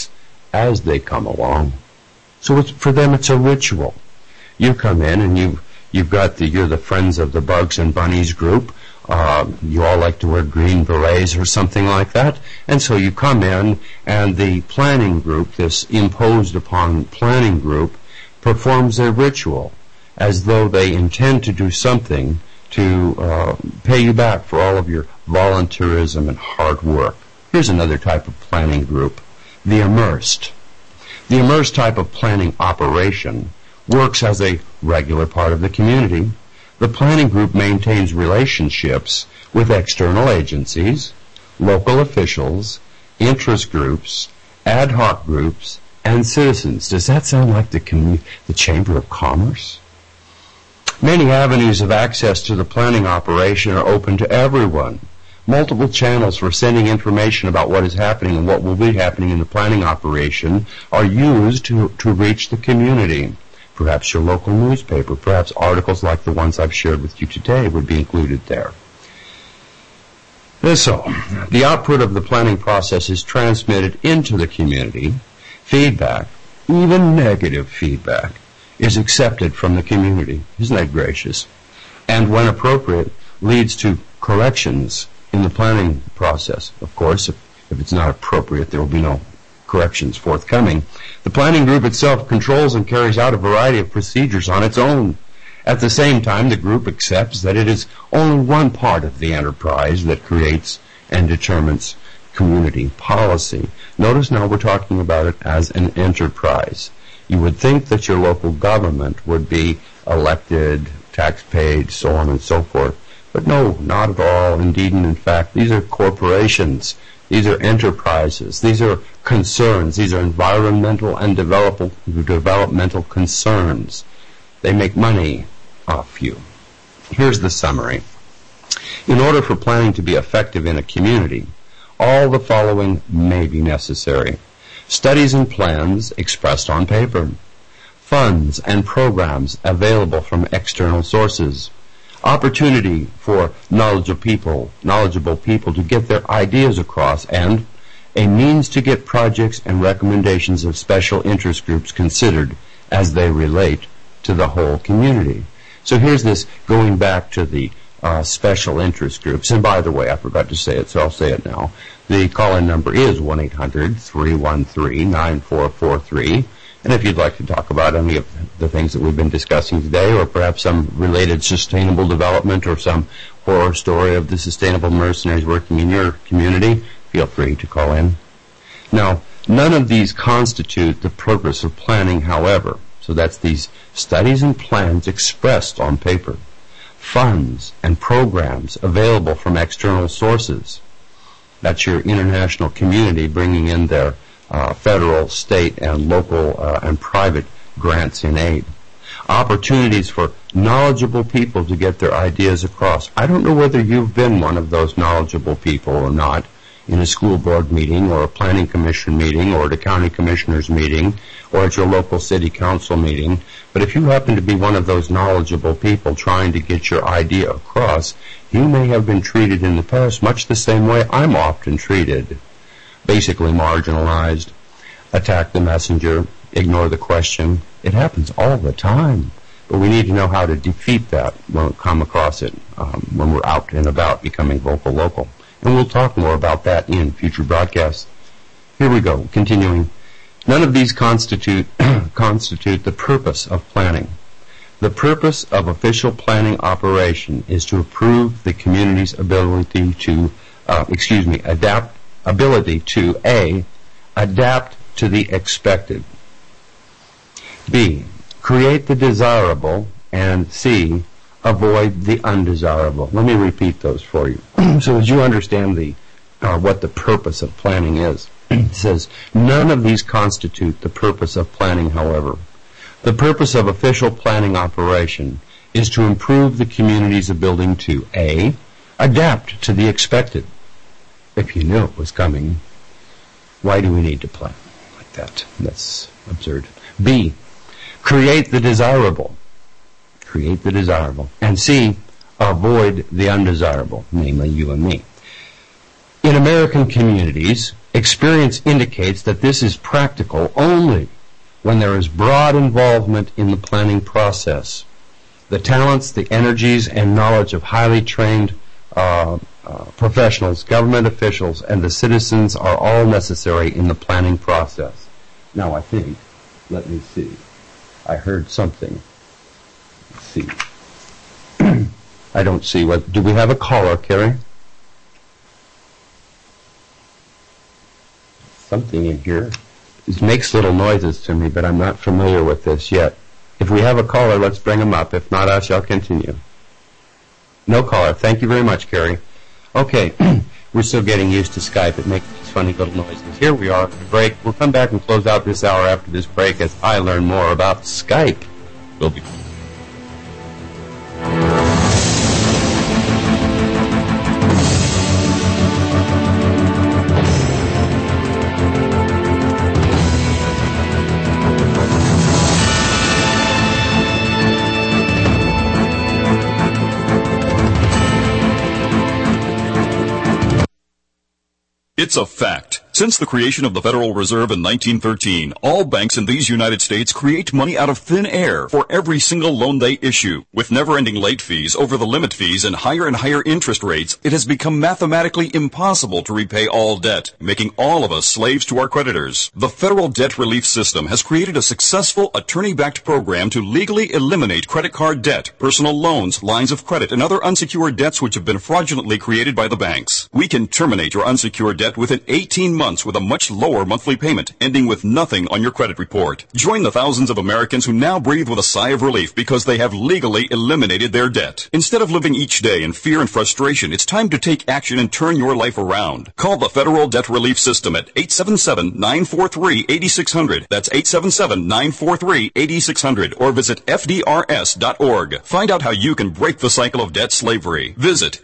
as they come along. So for them it's a ritual. You come in and you're the Friends of the Bugs and Bunnies group. You all like to wear green berets or something like that. And so you come in, and the planning group, this imposed upon planning group, performs their ritual as though they intend to do something to pay you back for all of your volunteerism and hard work. Here's another type of planning group, the immersed. The immersed type of planning operation works as a regular part of the community. The planning group maintains relationships with external agencies, local officials, interest groups, ad hoc groups, and citizens. Does that sound like the Chamber of Commerce? Many avenues of access to the planning operation are open to everyone. Multiple channels for sending information about what is happening and what will be happening in the planning operation are used to reach the community. Perhaps your local newspaper, perhaps articles like the ones I've shared with you today would be included there. So, the output of the planning process is transmitted into the community. Feedback, even negative feedback, is accepted from the community. Isn't that gracious? And when appropriate, leads to corrections in the planning process. Of course, if it's not appropriate, there will be no corrections forthcoming. The planning group itself controls and carries out a variety of procedures on its own. At the same time, the group accepts that it is only one part of the enterprise that creates and determines community policy. Notice now we're talking about it as an enterprise. You would think that your local government would be elected, tax-paid, so on and so forth. But no, not at all. Indeed, and in fact, these are corporations. These are enterprises. These are concerns. These are environmental and developmental concerns. They make money off you. Here's the summary. In order for planning to be effective in a community, all the following may be necessary. Studies and plans expressed on paper. Funds and programs available from external sources. Opportunity for knowledgeable people to get their ideas across, and a means to get projects and recommendations of special interest groups considered as they relate to the whole community. So here's this going back to the special interest groups. And by the way, I forgot to say it, so I'll say it now. The call-in number is 1-800-313-9443. And if you'd like to talk about any of the things that we've been discussing today, or perhaps some related sustainable development or some horror story of the sustainable mercenaries working in your community, feel free to call in. Now, none of these constitute the purpose of planning, however. So that's these studies and plans expressed on paper. Funds and programs available from external sources. That's your international community bringing in their federal, state, and local and private grants in aid. Opportunities for knowledgeable people to get their ideas across. I don't know whether you've been one of those knowledgeable people or not in a school board meeting or a planning commission meeting or at a county commissioner's meeting or at your local city council meeting. But if you happen to be one of those knowledgeable people trying to get your idea across, you may have been treated in the past much the same way I'm often treated. Basically marginalized, attack the messenger, ignore the question. It happens all the time. But we need to know how to defeat that when we come across it, when we're out and about becoming vocal local. And we'll talk more about that in future broadcasts. Here we go, continuing. None of these constitute the purpose of planning. The purpose of official planning operation is to improve the community's ability to A, adapt to the expected, B, create the desirable, and C, avoid the undesirable. Let me repeat those for you. So as you understand what the purpose of planning is, it says, none of these constitute the purpose of planning, however. The purpose of official planning operation is to improve the community's ability to A, adapt to the expected. If you knew it was coming, why do we need to plan like that? That's absurd. B, create the desirable. Create the desirable. And C, avoid the undesirable, namely you and me. In American communities, Experience indicates that this is practical only when there is broad involvement in the planning process. The talents, the energies, and knowledge of highly trained professionals, government officials, and the citizens are all necessary in the planning process. Now I think, let me see, I heard something. Let's see. I don't see what, do we have a caller, Carrie? Something in here. It makes little noises to me, but I'm not familiar with this yet. If we have a caller, let's bring him up. If not, I shall continue. No caller. Thank you very much, Carrie. Okay, we're still getting used to Skype. It makes these funny little noises. Here we are at the break. We'll come back and close out this hour after this break as I learn more about Skype. We'll be back. It's a fact. Since the creation of the Federal Reserve in 1913, all banks in these United States create money out of thin air for every single loan they issue. With never-ending late fees, over-the-limit fees, and higher interest rates, it has become mathematically impossible to repay all debt, making all of us slaves to our creditors. The Federal Debt Relief System has created a successful attorney-backed program to legally eliminate credit card debt, personal loans, lines of credit, and other unsecured debts which have been fraudulently created by the banks. We can terminate your unsecured debt within 18 months with a much lower monthly payment, ending with nothing on your credit report. Join the thousands of Americans who now breathe with a sigh of relief because they have legally eliminated their debt. Instead of living each day in fear and frustration, it's time to take action and turn your life around. Call the Federal Debt Relief System at 877-943-8600. That's 877-943-8600. Or visit FDRS.org. Find out how you can break the cycle of debt slavery. Visit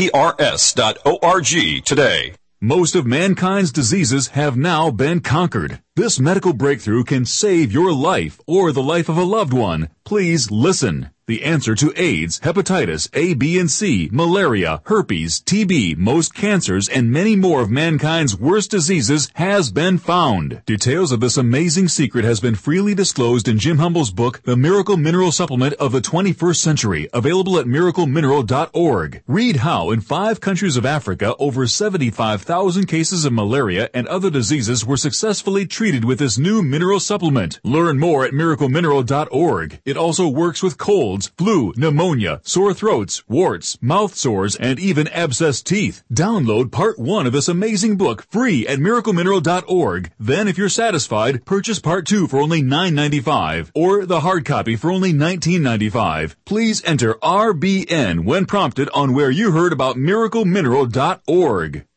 FDRS.org today. Most of mankind's diseases have now been conquered. This medical breakthrough can save your life or the life of a loved one. Please listen. The answer to AIDS, hepatitis A, B, and C, malaria, herpes, TB, most cancers, and many more of mankind's worst diseases has been found. Details of this amazing secret has been freely disclosed in Jim Humble's book, The Miracle Mineral Supplement of the 21st Century, available at miraclemineral.org. Read how in 5 countries of Africa, over 75,000 cases of malaria and other diseases were successfully treated with this new mineral supplement. Learn more at miraclemineral.org. It also works with colds, flu, pneumonia, sore throats, warts, mouth sores, and even abscessed teeth. Download part 1 of this amazing book free at miraclemineral.org. Then, if you're satisfied, purchase part 2 for only $9.95 or the hard copy for only $19.95. Please enter RBN when prompted on where you heard about miraclemineral.org.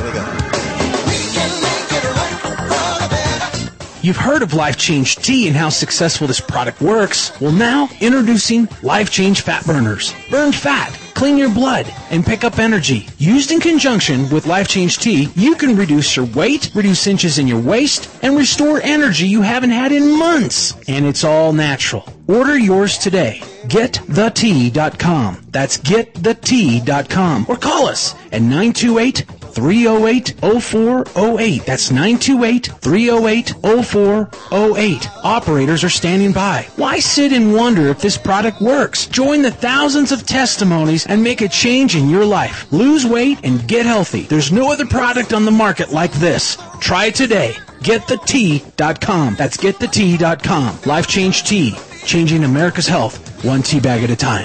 You've heard of Life Change Tea and how successful this product works. Well, now, introducing Life Change Fat Burners. Burn fat, clean your blood, and pick up energy. Used in conjunction with Life Change Tea, you can reduce your weight, reduce inches in your waist, and restore energy you haven't had in months. And it's all natural. Order yours today. GetTheTea.com. That's GetTheTea.com. Or call us at 928-308-0408. That's 928-308-0408. Operators are standing by. Why sit and wonder if this product works? Join the thousands of testimonies and make a change in your life. Lose weight and get healthy. There's no other product on the market like this. Try it today. GetTheTea.com. That's GetTheTea.com. Life Change Tea. Changing America's health, one tea bag at a time.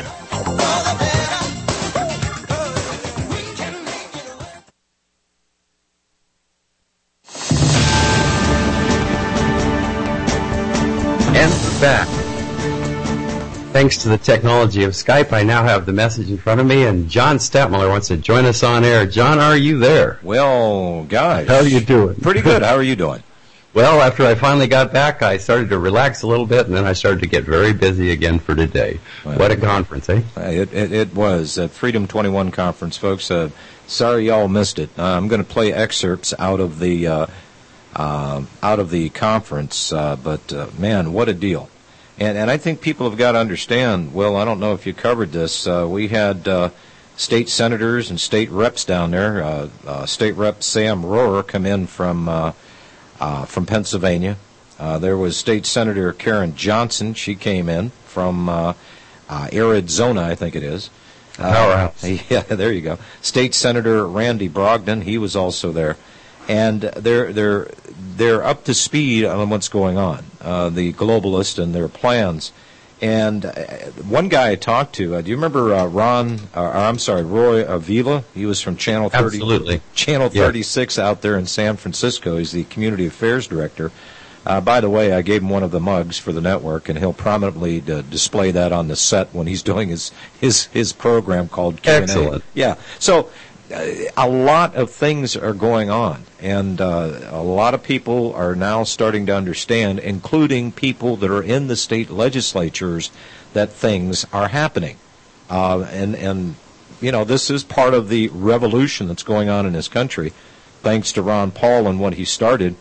And back. Thanks to the technology of Skype, I now have the message in front of me, and John Stadtmiller wants to join us on air. John, are you there? Well, guys. How are you doing? Pretty good. How are you doing? Well, after I finally got back, I started to relax a little bit, and then I started to get very busy again for today. Well, what a conference, eh? It was a Freedom 21 conference, folks. Sorry y'all missed it. I'm going to play excerpts out of the conference, but man, what a deal! And I think people have got to understand. Well, I don't know if you covered this. We had state senators and state reps down there. State Rep Sam Rohrer come in from Pennsylvania. There was State Senator Karen Johnson. She came in from Arizona, I think it is. Powerhouse. Yeah, there you go. State Senator Randy Brogdon, he was also there. And they're up to speed on what's going on, the globalists and their plans. And one guy I talked to, do you remember Roy Avila? He was from Channel 30, Absolutely. Channel 36 out there in San Francisco. He's the Community Affairs Director. By the way, I gave him one of the mugs for the network, and he'll prominently display that on the set when he's doing his program called Q&A. Excellent. Yeah. So a lot of things are going on, and a lot of people are now starting to understand, including people that are in the state legislatures, that things are happening. And you know, this is part of the revolution that's going on in this country, thanks to Ron Paul and what he started.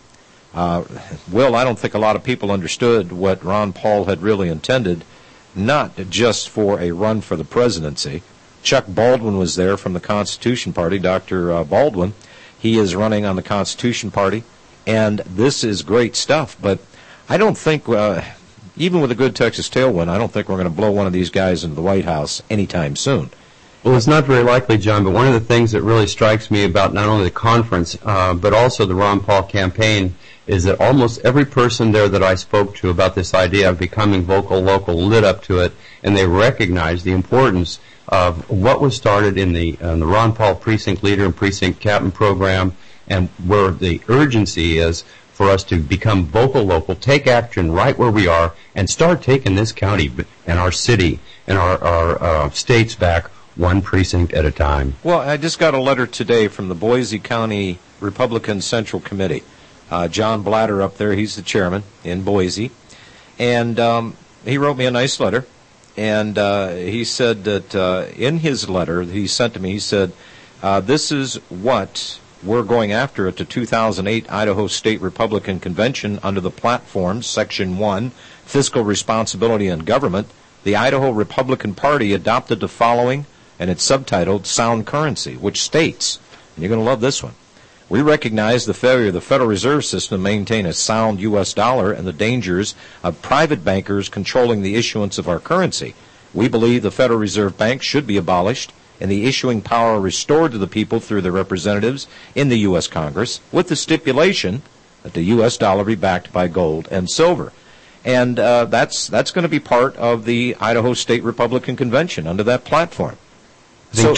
Will, I don't think a lot of people understood what Ron Paul had really intended, not just for a run for the presidency. Chuck Baldwin was there from the Constitution Party, Dr. Baldwin. He is running on the Constitution Party, and this is great stuff. But I don't think, even with a good Texas tailwind, I don't think we're going to blow one of these guys into the White House anytime soon. Well, it's not very likely, John, but one of the things that really strikes me about not only the conference, but also the Ron Paul campaign is that almost every person there that I spoke to about this idea of becoming vocal local lit up to it, and they recognize the importance of what was started in the Ron Paul Precinct Leader and Precinct Captain program, and where the urgency is for us to become vocal local, take action right where we are, and start taking this county and our city and our states back one precinct at a time. Well, I just got a letter today from the Boise County Republican Central Committee. John Blatter up there, he's the chairman in Boise. And he wrote me a nice letter. And he said that in his letter that he sent to me, he said, this is what we're going after at the 2008 Idaho State Republican Convention under the platforms, Section 1, Fiscal Responsibility and Government. The Idaho Republican Party adopted the following, and it's subtitled Sound Currency, which states, and you're going to love this one, we recognize the failure of the Federal Reserve System to maintain a sound U.S. dollar and the dangers of private bankers controlling the issuance of our currency. We believe the Federal Reserve Bank should be abolished and the issuing power restored to the people through their representatives in the U.S. Congress, with the stipulation that the U.S. dollar be backed by gold and silver. And that's going to be part of the Idaho State Republican Convention under that platform. I think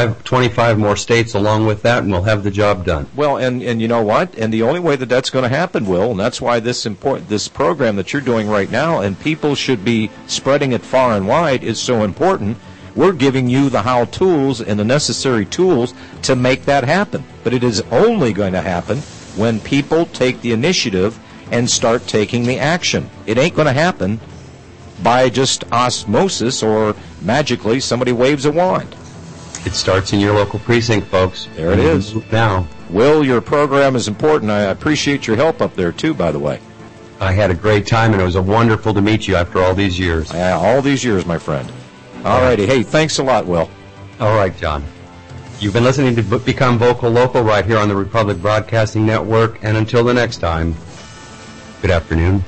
25 more states along with that, and we'll have the job done. Well, and you know what? And the only way that that's going to happen, Will, and that's why this program that you're doing right now, and people should be spreading it far and wide, is so important. We're giving you the how tools and the necessary tools to make that happen. But it is only going to happen when people take the initiative and start taking the action. It ain't going to happen by just osmosis or magically somebody waves a wand. It starts in your local precinct, folks. There it is. Now. Will, your program is important. I appreciate your help up there, too, by the way. I had a great time, and it was wonderful to meet you after all these years. All these years, my friend. All righty. Hey, thanks a lot, Will. All right, John. You've been listening to Become Vocal Local right here on the Republic Broadcasting Network, and until the next time, good afternoon.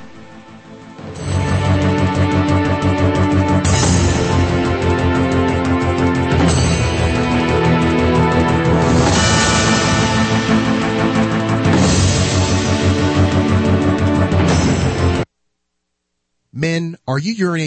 Men, are you urinating?